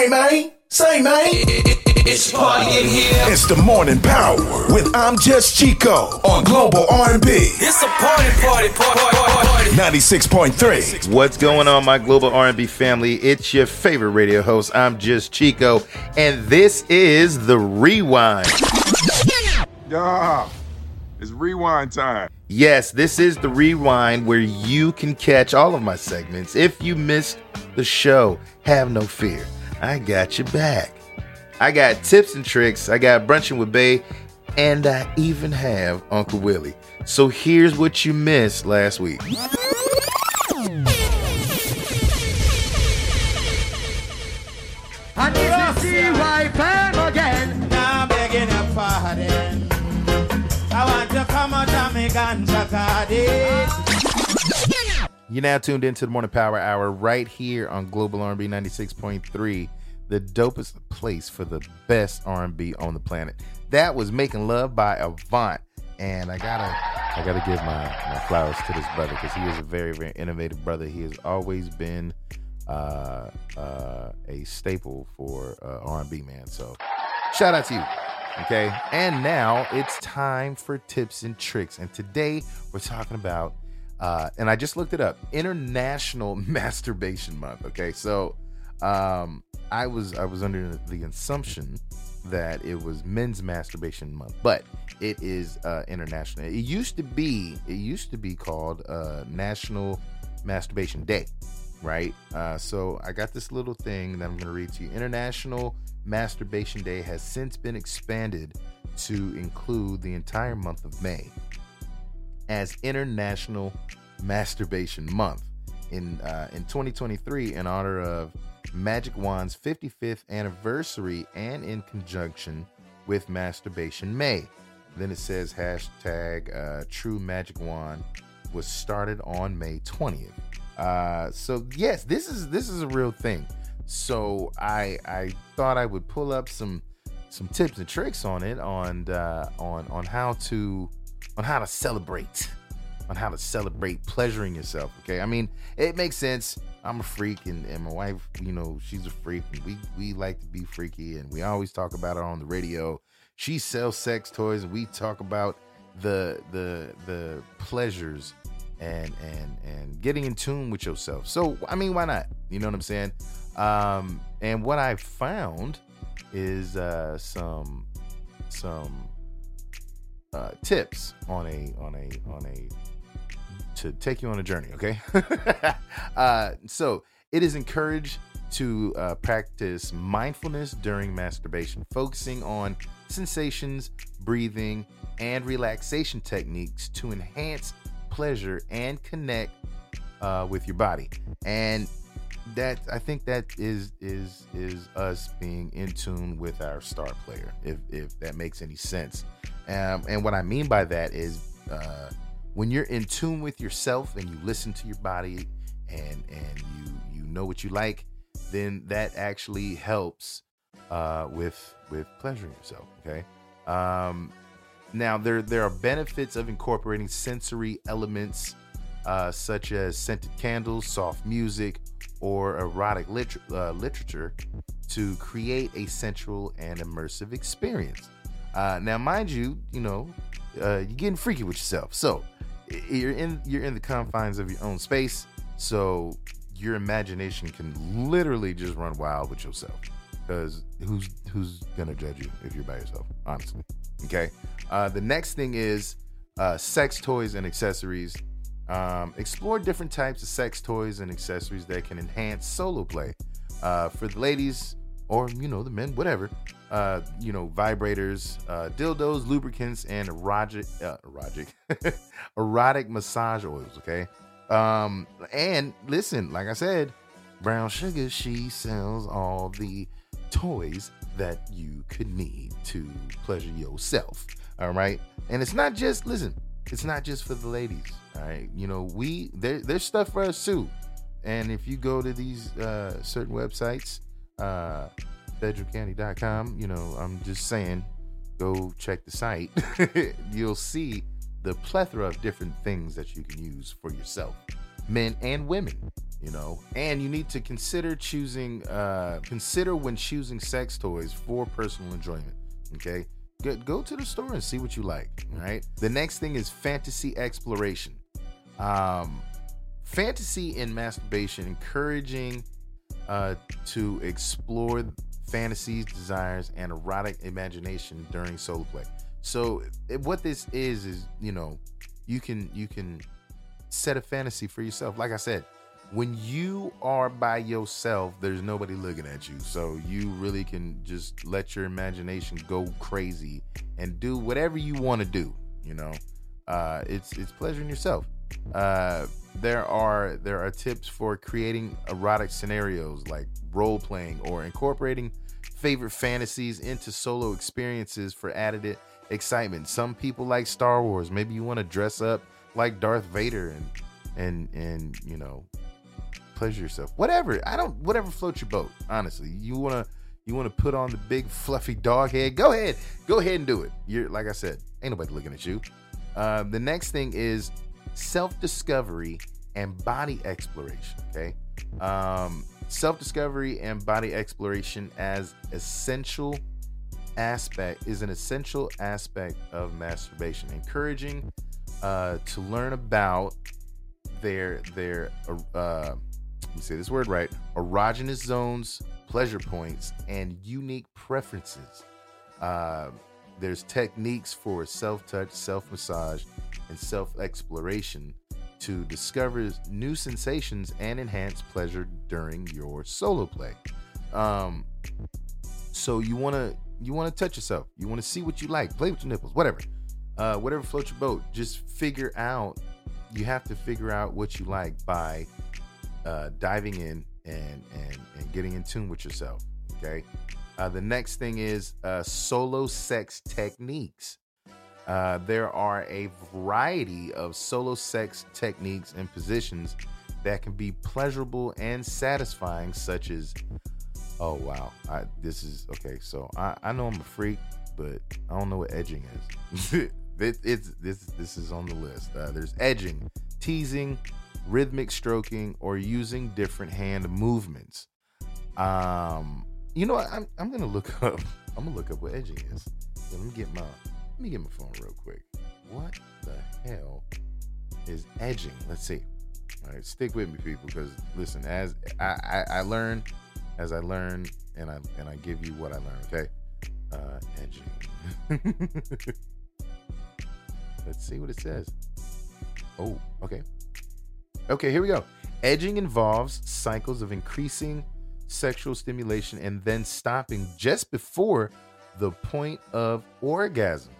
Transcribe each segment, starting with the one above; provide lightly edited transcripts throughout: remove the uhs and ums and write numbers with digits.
Say, man. It's party in here. It's the morning power with I'm Just Chico on Global R&B. It's a party. 96.3. What's going on, my Global R&B family? It's your favorite radio host, I'm Just Chico, and this is The Rewind. Yeah, it's rewind time. Yes, this is The Rewind, where you can catch all of my segments. If you missed the show, have no fear. I got your back. I got tips and tricks. I got Brunching with Bae, and I even have Uncle Willie. So here's what you missed last week. And this is the right time again. Now I'm begging your pardon. I want to come out of me ganja garden. You're now tuned into the Morning Power Hour right here on Global R&B 96.3, the dopest place for the best R&B on the planet. That was Making Love by Avant, and I gotta give my flowers to this brother because he is a very, very innovative brother. He has always been a staple for R&B, man. So shout out to you. Okay, and now it's time for tips and tricks, and today we're talking about and I just looked it up, International Masturbation Month. Okay, so I was under the assumption that it was Men's Masturbation Month, but it is international. It used to be called National Masturbation Day, right? So I got this little thing that I'm going to read to you. International Masturbation Day has since been expanded to include the entire month of May as International Masturbation Month. In 2023, in honor of Magic Wand's 55th anniversary and in conjunction with Masturbation May. Then it says hashtag True Magic Wand was started on May 20th. So yes, this is a real thing. So I thought I would pull up some tips and tricks on it on how to celebrate. On how to celebrate pleasuring yourself. Okay, I mean, it makes sense. I'm a freak, and my wife, she's a freak, and we like to be freaky, and we always talk about it on the radio. She sells sex toys, and we talk about the pleasures and getting in tune with yourself. So I mean, why not? You know what I'm saying? And what I found is some tips on a to take you on a journey. Okay. So it is encouraged to practice mindfulness during masturbation, focusing on sensations, breathing, and relaxation techniques to enhance pleasure and connect with your body. And I think that is us being in tune with our star player, if that makes any sense. And what I mean by that is when you're in tune with yourself and you listen to your body and you know what you like, then that actually helps with pleasuring yourself. Okay. Now there are benefits of incorporating sensory elements such as scented candles, soft music, or erotic literature to create a sensual and immersive experience. Now, mind you, you're getting freaky with yourself, so you're in the confines of your own space, so your imagination can literally just run wild with yourself. Because who's gonna judge you if you're by yourself? Honestly, okay. The next thing is sex toys and accessories. Explore different types of sex toys and accessories that can enhance solo play. For the ladies or the men, whatever. Vibrators, dildos, lubricants, and erotic massage oils. Okay. And listen, like I said, Brown Sugar, she sells all the toys that you could need to pleasure yourself. All right. And it's not just for the ladies. All right. There's stuff for us too. And if you go to these certain websites, bedroomcandy.com, I'm just saying, go check the site. You'll see the plethora of different things that you can use for yourself, men and women. and you need to consider when choosing sex toys for personal enjoyment. Okay, go to the store and see what you like. All right. The next thing is fantasy exploration. Fantasy in masturbation, encouraging to explore fantasies, desires, and erotic imagination during solo play. So what this is you can set a fantasy for yourself. Like I said, when you are by yourself, there's nobody looking at you. So you really can just let your imagination go crazy and do whatever you want to do. It's pleasuring yourself. There are tips for creating erotic scenarios like role playing or incorporating favorite fantasies into solo experiences for added excitement. Some people like Star Wars. Maybe you want to dress up like Darth Vader and pleasure yourself. Whatever floats your boat. Honestly, you want to put on the big fluffy dog head. Go ahead and do it. You're, like I said, ain't nobody looking at you. The next thing is self-discovery and body exploration. Okay. Self-discovery and body exploration is an essential aspect of masturbation, encouraging to learn about their let me say this word right, erogenous zones, pleasure points, and unique preferences. There's techniques for self-touch, self-massage, and self-exploration to discover new sensations and enhance pleasure during your solo play. So you want to touch yourself. You want to see what you like. Play with your nipples, whatever floats your boat. Just you have to figure out what you like by diving in and getting in tune with yourself. Okay. The next thing is solo sex techniques. There are a variety of solo sex techniques and positions that can be pleasurable and satisfying, such as, oh wow, this is okay. So I know I'm a freak, but I don't know what edging is. This is on the list. There's edging, teasing, rhythmic stroking, or using different hand movements. I'm gonna look up what edging is. So let me get my phone real quick. What the hell is edging? Let's see. All right, stick with me, people, because listen, as I learn, and I give you what I learn. Okay, edging. Let's see what it says. Oh, okay. Okay, here we go. Edging involves cycles of increasing sexual stimulation and then stopping just before the point of orgasm.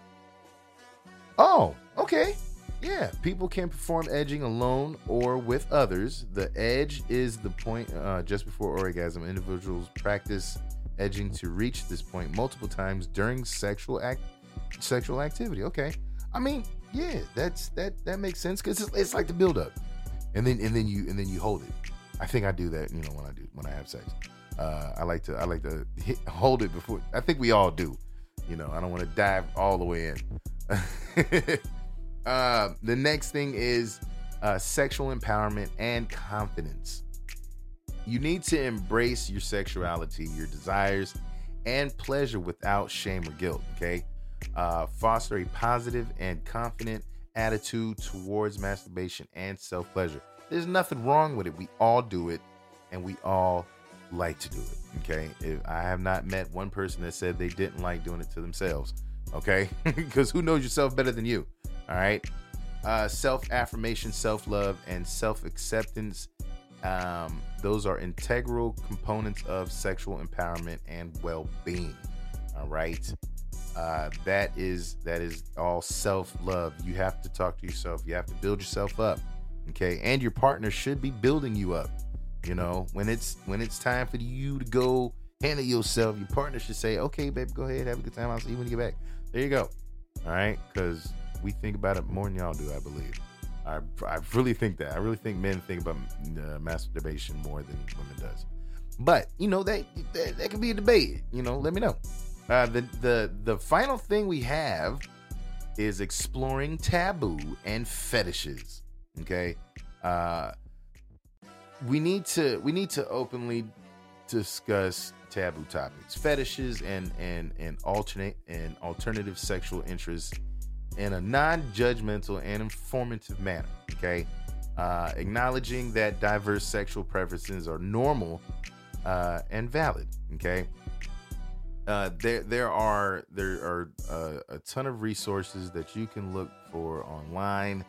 Oh, okay. Yeah, people can perform edging alone or with others. The edge is the point just before orgasm. Individuals practice edging to reach this point multiple times during sexual activity. Okay. I mean, yeah, that makes sense because it's like the build up, and then you hold it. I think I do that, when I have sex. I like to hold it before. I think we all do. I don't want to dive all the way in. The next thing is sexual empowerment and confidence. You need to embrace your sexuality, your desires, and pleasure without shame or guilt. Okay. Foster a positive and confident attitude towards masturbation and self-pleasure. There's nothing wrong with it. We all do it, and we all like to do it. Okay. I have not met one person that said they didn't like doing it to themselves. Okay. Because who knows yourself better than you? All right. Self-affirmation, self-love, and self-acceptance. Those are integral components of sexual empowerment and well-being. All right. That is all self-love. You have to talk to yourself. You have to build yourself up. Okay. And your partner should be building you up. When it's time for you to go handle yourself, your partner should say, okay, baby, go ahead, have a good time. I'll see you when you get back. There you go. All right. Because we think about it more than y'all do, I believe. I really think that. I really think men think about masturbation more than women does. But, that could be a debate. Let me know. The final thing we have is exploring taboo and fetishes. Okay. we need to openly discuss taboo topics, fetishes, and alternative sexual interests in a non-judgmental and informative manner. Okay, acknowledging that diverse sexual preferences are normal and valid. Okay, there are a ton of resources that you can look for online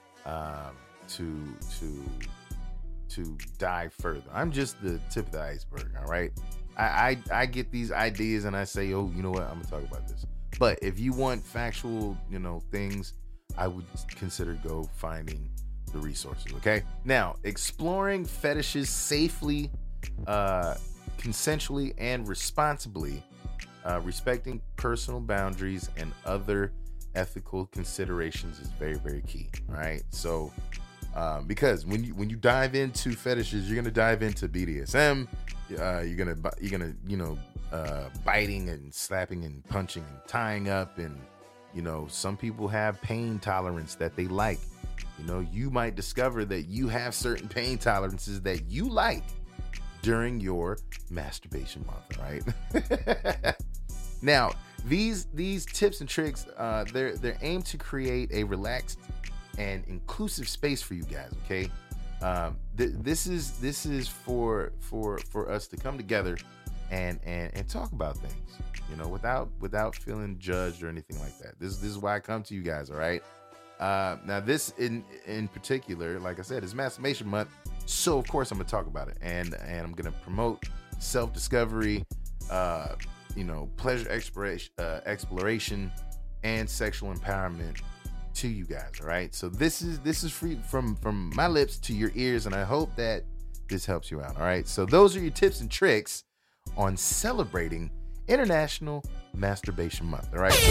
to dive further. I'm just the tip of the iceberg. All right, I get these ideas and I say, oh, you know what, I'm gonna talk about this. But if you want factual, things, I would consider go finding the resources. Okay, now exploring fetishes safely, consensually, and responsibly, respecting personal boundaries and other ethical considerations is very, very key. All right, so because when you dive into fetishes, you're gonna dive into BDSM. You're gonna biting and slapping and punching and tying up, and some people have pain tolerance that they like. You might discover that you have certain pain tolerances that you like during your masturbation month. All right. Now, these tips and tricks, they're aimed to create a relaxed and inclusive space for you guys. Okay, this is for us to come together and talk about things, without feeling judged or anything like that. This is why I come to you guys. All right. Now this in particular, like I said, is Masturbation Month, so of course I'm gonna talk about it, and I'm gonna promote self-discovery, pleasure exploration, and sexual empowerment to you guys. All right, so this is free from my lips to your ears, and I hope that this helps you out. All right, so those are your tips and tricks on celebrating International Masturbation Month. All right,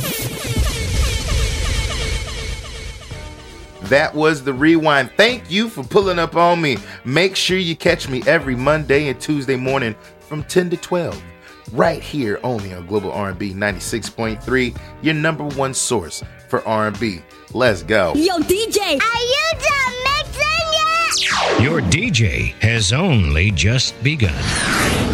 that was the rewind. Thank you for pulling up on me. Make sure you catch me every Monday and Tuesday morning from 10 to 12 right here only on Global R&B 96.3, your number one source for R&B. Let's go. Yo, DJ, are you done mixing yet? Your DJ has only just begun.